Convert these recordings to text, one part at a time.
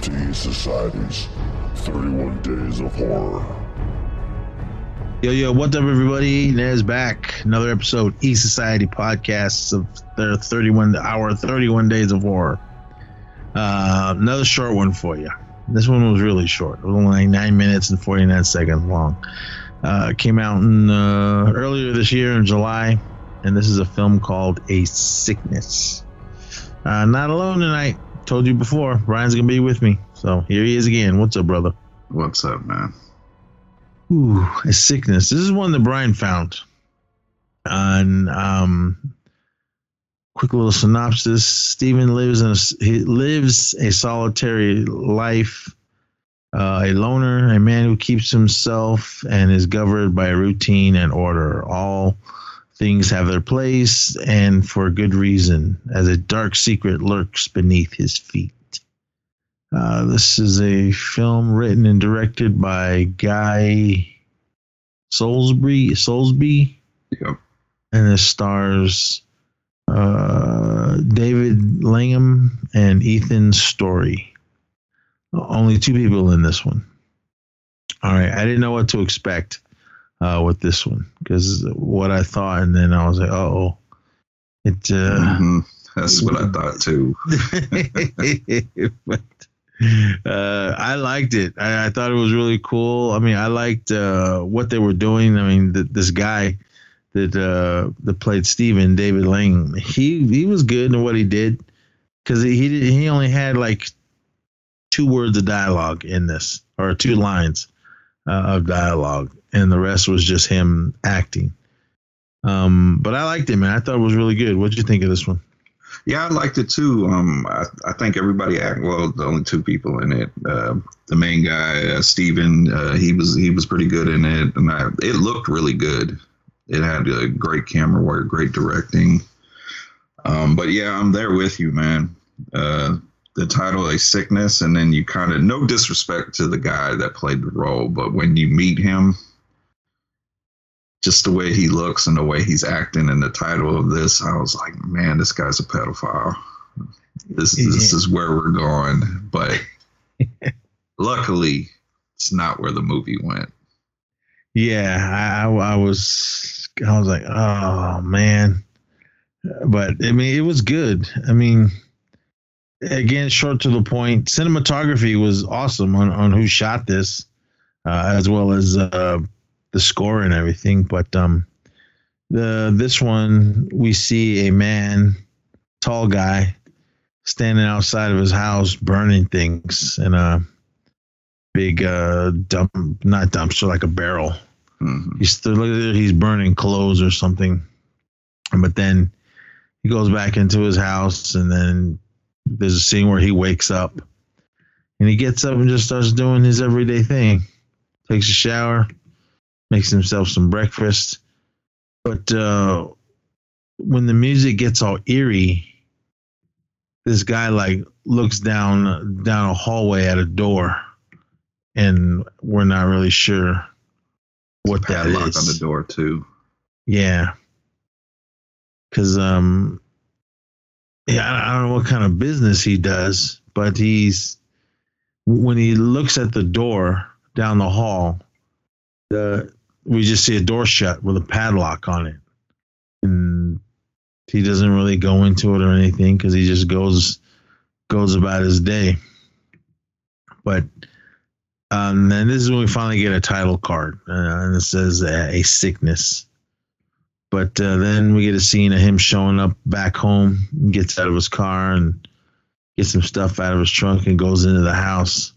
to E-Society's 31 Days of Horror. Yo, what's up, everybody? Nez back. Another episode, E-Society podcasts of their 31 Days of Horror. Another short one for you. This one was really short. It was only like 9 minutes and 49 seconds long. It came out earlier this year in July, and this is a film called A Sickness. Not alone tonight. Told you before, Brian's going to be with me. So here he is again. What's up, brother? What's up, man? Ooh, A Sickness. This is one that Brian found. And quick little synopsis. Steven lives a solitary life. A loner, a man who keeps himself and is governed by routine and order. All things have their place, and for good reason, as a dark secret lurks beneath his feet. This is a film written and directed by Guy Soulsby. Yep. And it stars David Langham and Ethan Story. Only two people in this one. All right, I didn't know what to expect with this one, because what I thought, and then I was like, oh, it. That's what I thought too. But I liked it. I thought it was really cool. I mean, I liked what they were doing. I mean, this guy that played Steven, David Lang, he was good in what he did, because he only had like 2 words of dialogue in this, or 2 lines of dialogue, and the rest was just him acting. But I liked it, man. I thought it was really good. What'd you think of this one? Yeah, I liked it too. I think everybody acted well. The only 2 people in it. The main guy, Steven, he was pretty good in it, and it looked really good. It had a great camera work, great directing. But yeah, I'm there with you, man. The title, A Sickness, and then you kind of, no disrespect to the guy that played the role, but when you meet him, just the way he looks and the way he's acting in the title of this, I was like, man, this guy's a pedophile. This is where we're going. But luckily, it's not where the movie went. Yeah, I was like, oh, man. But, I mean, it was good. I mean, again, short to the point. Cinematography was awesome on who shot this, as well as the score and everything. But this one, we see a man, tall guy, standing outside of his house burning things in a big not dumpster, like a barrel. Mm-hmm. He's burning clothes or something. But then he goes back into his house, and then there's a scene where he wakes up, and he gets up and just starts doing his everyday thing. Takes a shower, makes himself some breakfast. But when the music gets all eerie, this guy like looks down a hallway at a door, and we're not really sure what that is. On the door too. Yeah. Because I don't know what kind of business he does, but when he looks at the door down the hall, we just see a door shut with a padlock on it, and he doesn't really go into it or anything, because he just goes about his day. But and this is when we finally get a title card, and it says A Sickness. But then we get a scene of him showing up back home, gets out of his car and gets some stuff out of his trunk and goes into the house.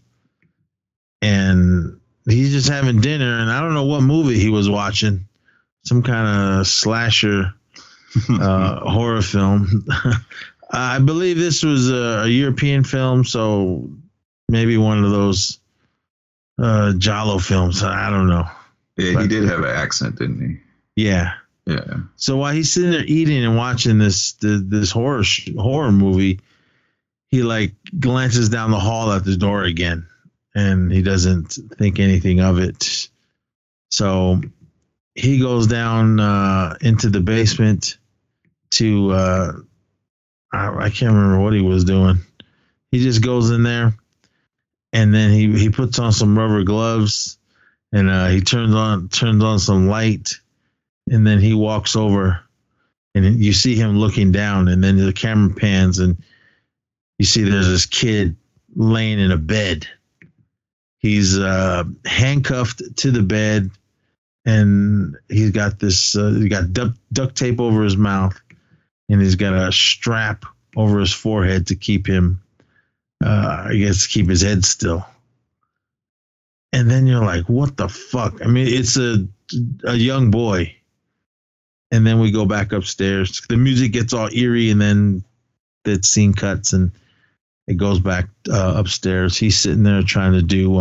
And he's just having dinner, and I don't know what movie he was watching. Some kind of slasher horror film. I believe this was a European film, so maybe one of those Giallo films. I don't know. Yeah, but he did have an accent, didn't he? Yeah. Yeah. So while he's sitting there eating and watching this horror movie, he like glances down the hall at the door again, and he doesn't think anything of it. So he goes down into the basement to I can't remember what he was doing. He just goes in there and then he puts on some rubber gloves, and he turns on some light, and then he walks over, and you see him looking down, and then the camera pans, and you see there's this kid laying in a bed. He's handcuffed to the bed, and he's got this duct tape over his mouth, and he's got a strap over his forehead to keep him, keep his head still. And then you're like, what the fuck? I mean, it's a young boy. And then we go back upstairs. The music gets all eerie, and then that scene cuts, and it goes back upstairs. He's sitting there trying to do,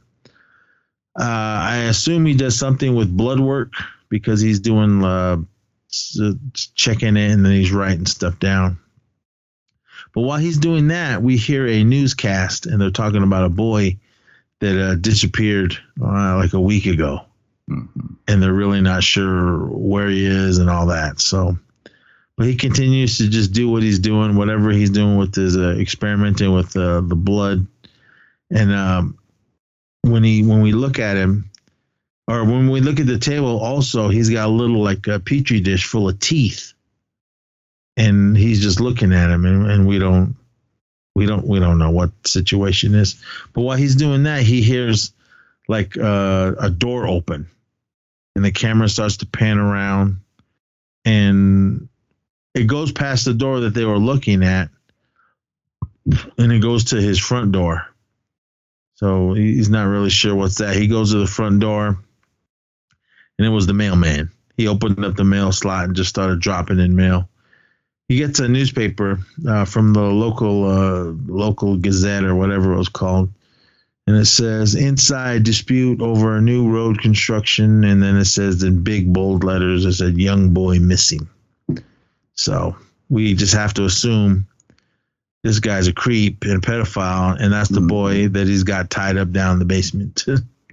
I assume he does something with blood work, because he's doing, checking in, and then he's writing stuff down. But while he's doing that, we hear a newscast, and they're talking about a boy that disappeared like a week ago. Mm-hmm. And they're really not sure where he is and all that. So, but he continues to just do what he's doing, whatever he's doing with his experimenting with the blood. And when we look at him, or when we look at the table, also he's got a little like a petri dish full of teeth, and he's just looking at him, and we don't know what the situation is. But while he's doing that, he hears like a door open, and the camera starts to pan around, and it goes past the door that they were looking at, and it goes to his front door. So he's not really sure what's that. He goes to the front door, and it was the mailman. He opened up the mail slot and just started dropping in mail. He gets a newspaper from the local Gazette or whatever it was called. And it says, inside dispute over a new road construction. And then it says in big bold letters, it said, young boy missing. So we just have to assume this guy's a creep and a pedophile. And that's the boy that he's got tied up down in the basement.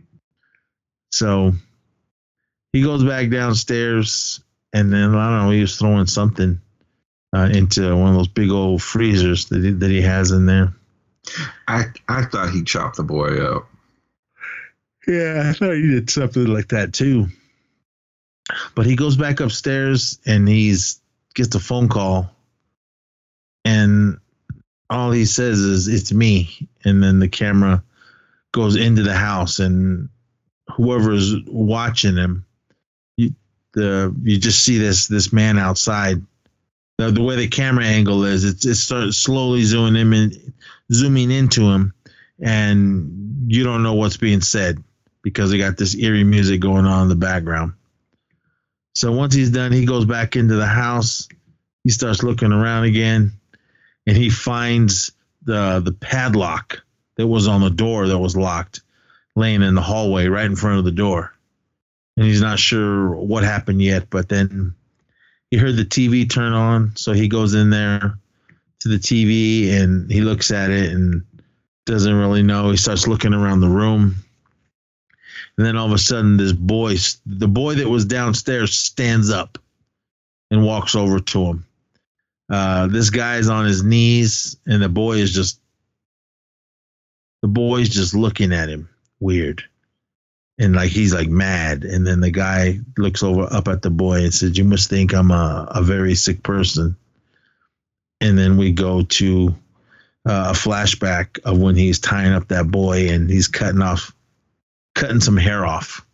So he goes back downstairs, and then, I don't know, he was throwing something into one of those big old freezers that he has in there. I thought he chopped the boy up. Yeah, I thought he did something like that too. But he goes back upstairs, and gets a phone call, and all he says is, "It's me." And then the camera goes into the house, and whoever's watching him, you just see this man outside. The way the camera angle is, it starts slowly zooming into him, and you don't know what's being said because they got this eerie music going on in the background. So once he's done, he goes back into the house. He starts looking around again, and he finds the padlock that was on the door that was locked, laying in the hallway right in front of the door. And he's not sure what happened yet, but then he heard the TV turn on, so he goes in there to the TV, and he looks at it and doesn't really know. He starts looking around the room, and then all of a sudden, the boy that was downstairs, stands up and walks over to him. This guy's on his knees, and the boy's just looking at him weird. And like he's like mad, and then the guy looks up at the boy and says, "You must think I'm a very sick person." And then we go to a flashback of when he's tying up that boy, and he's cutting some hair off.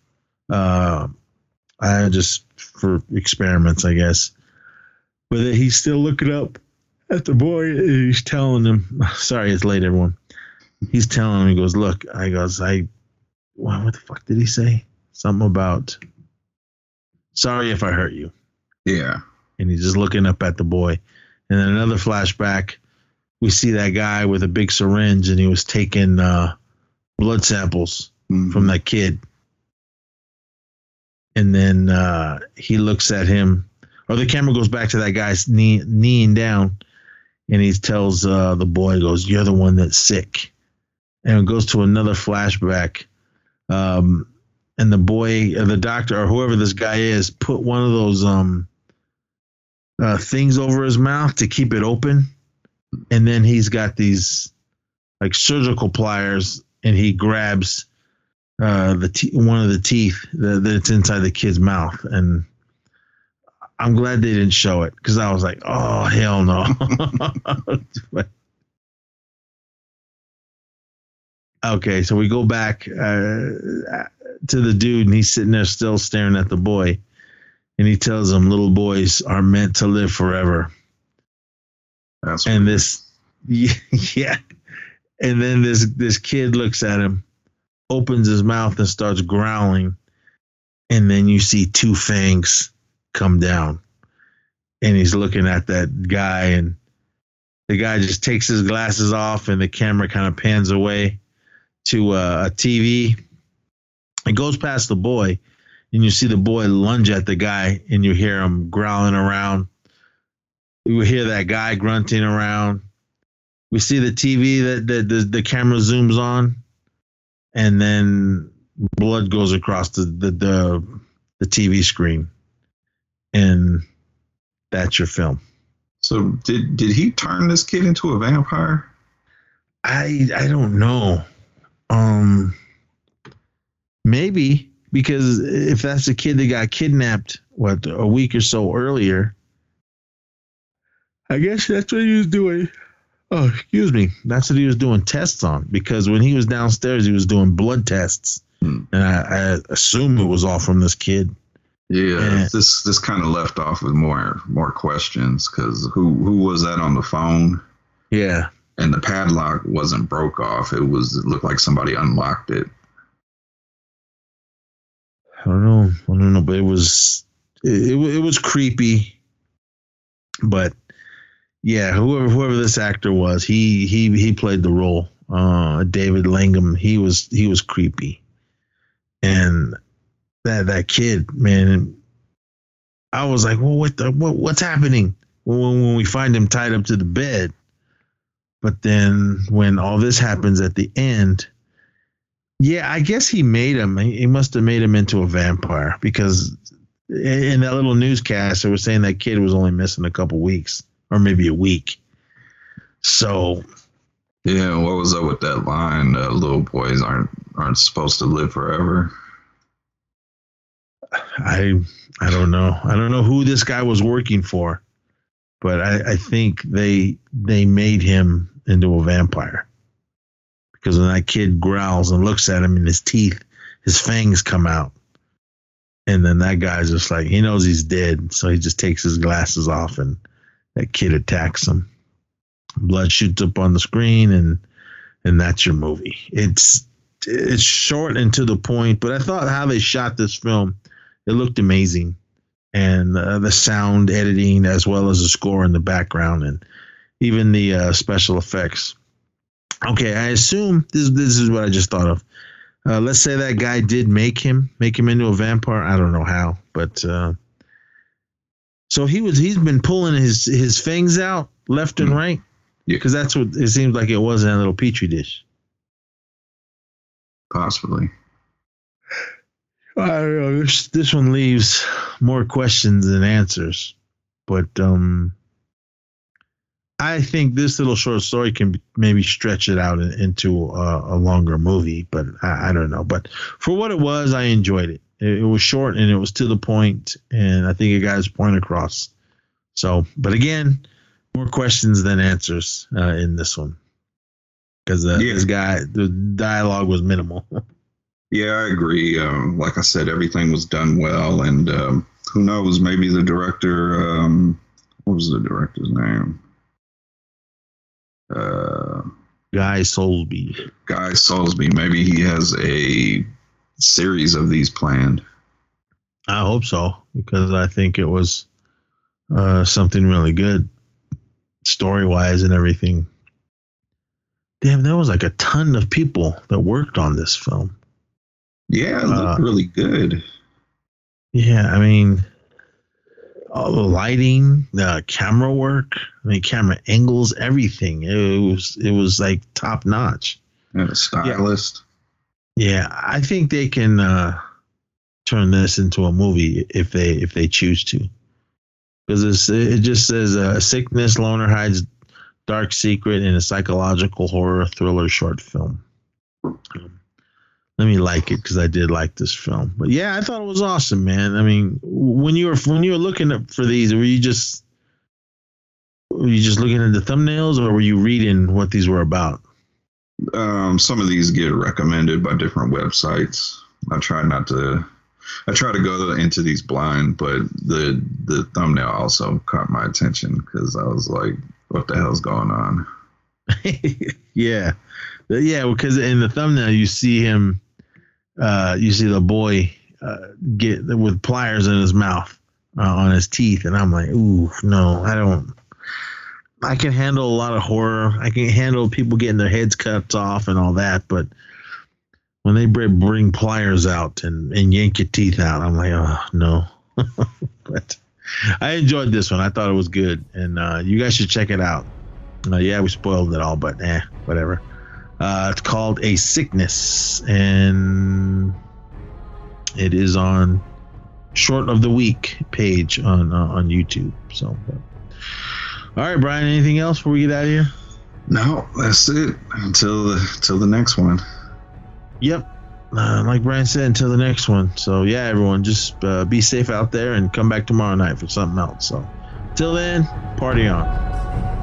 Just for experiments, I guess. But he's still looking up at the boy, and he's telling him, "Sorry, it's late, everyone." He's telling him, he goes, "Look," what the fuck did he say? Something about, "Sorry if I hurt you." Yeah. And he's just looking up at the boy. And then another flashback, we see that guy with a big syringe, and he was taking blood samples from that kid. And then he looks at him, or the camera goes back to that guy's kneeing down, and he tells the boy, goes, "You're the one that's sick." And it goes to another flashback. And the boy, the doctor, or whoever this guy is, put one of those things over his mouth to keep it open. And then he's got these like surgical pliers and he grabs one of the teeth that's inside the kid's mouth. And I'm glad they didn't show it, because I was like, oh, hell no. Okay, so we go back to the dude, and he's sitting there still staring at the boy. And he tells him, little boys are meant to live forever. That's and weird. Yeah. And then this kid looks at him, opens his mouth and starts growling. And then you see two fangs come down. And he's looking at that guy, and the guy just takes his glasses off, and the camera kind of pans away to a TV. It goes past the boy, and you see the boy lunge at the guy, and you hear him growling around. You hear that guy grunting around. We see the TV that the camera zooms on, and then blood goes across the TV screen, and that's your film. So did he turn this kid into a vampire? I don't know. Maybe, because if that's the kid that got kidnapped, a week or so earlier, I guess that's what he was doing. Oh, excuse me. That's what he was doing tests on, because when he was downstairs, he was doing blood tests. And I assume it was all from this kid. Yeah, this kind of left off with more questions, because who was that on the phone? Yeah. And the padlock wasn't broke off. It looked like somebody unlocked it. I don't know, but it was creepy. But yeah, whoever this actor was, he played the role. David Langham, he was creepy. And that kid, man, I was like, well, what's happening when we find him tied up to the bed? But then when all this happens at the end, yeah, I guess he must have made him into a vampire, because in that little newscast, they were saying that kid was only missing a couple weeks, or maybe a week. So, yeah, what was up with that line? Little boys aren't supposed to live forever. I don't know. I don't know who this guy was working for, but I think they made him into a vampire, because when that kid growls and looks at him, and his fangs come out, and then that guy's just like, he knows he's dead, so he just takes his glasses off, and that kid attacks him. Blood shoots up on the screen, and that's your movie. It's short and to the point, but I thought how they shot this film, it looked amazing. And the sound editing, as well as the score in the background, and even the special effects. Okay, I assume this is what I just thought of. Let's say that guy did make him into a vampire. I don't know how, but so he's been pulling his fangs out left and right, because that's what it seems like it was in a little petri dish. Possibly. I don't know. This one leaves more questions than answers, but I think this little short story can maybe stretch it out into a longer movie, but I don't know. But for what it was, I enjoyed it. It was short and it was to the point, and I think it got its point across. So, but again, more questions than answers in this one, because this guy, the dialogue was minimal. Yeah, I agree. Like I said, everything was done well, and who knows? Maybe the director. What was the director's name? Guy Soulsby. Guy Soulsby. Maybe he has a series of these planned. I hope so, because I think it was something really good, story-wise and everything. Damn, there was like a ton of people that worked on this film. Yeah, it looked really good. Yeah, I mean, all the lighting, the camera work, camera angles, everything. It was like top notch. And a stylist. Yeah, I think they can turn this into a movie if they choose to, because it just says a sickness loner hides dark secret in a psychological horror thriller short film. Let me like it because I did like this film. But yeah, I thought it was awesome, man. I mean, when you were looking for these, were you just looking at the thumbnails, or were you reading what these were about? Some of these get recommended by different websites. I try to go into these blind, but the thumbnail also caught my attention because I was like, what the hell's going on? Yeah, because in the thumbnail you see him, you see the boy get with pliers in his mouth on his teeth, and I'm like, ooh, no, I don't. I can handle a lot of horror. I can handle people getting their heads cut off and all that, but when they bring pliers out and yank your teeth out, I'm like, oh no. But I enjoyed this one. I thought it was good, and you guys should check it out. Yeah, we spoiled it all, but whatever. It's called A Sickness, and it is on Short of the Week page on YouTube. So, all right, Brian. Anything else before we get out of here? No, that's it. Until the next one. Yep. Like Brian said, until the next one. So yeah, everyone, just be safe out there and come back tomorrow night for something else. So, till then, party on.